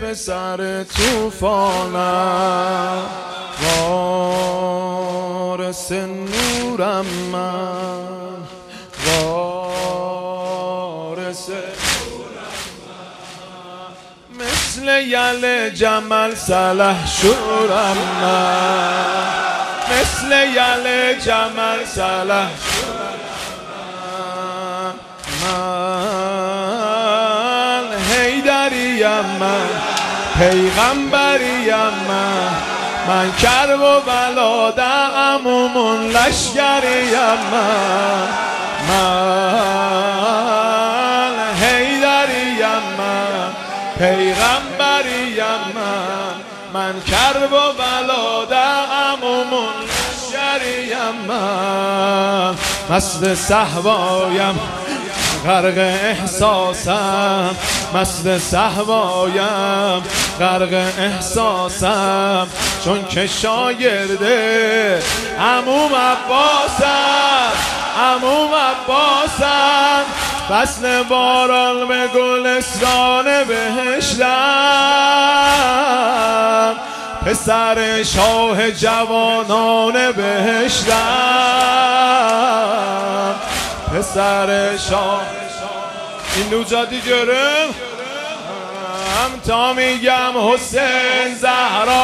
پسر توفانم، وارث نورم من، وارث مثل یل جمل سلح شورم من، مثل یل جمل سلح شورم من، حیدریم من، پیغمبریم من کرب و بلا دعمومون لشگریم من حیدریم من، پیغمبریم من کرب و بلا دعمومون لشگریم من، مست صحوایم غرق احساسم، مست صحوایم غرق احساسم، چون که شاگرده عموم عباسم، عموم عباسم، فصل باران به گلستان بهشتم، پسر شاه جوانان بهشتم، پسر شاه. این نوجادی جرم هم تا میگم حسین زهرا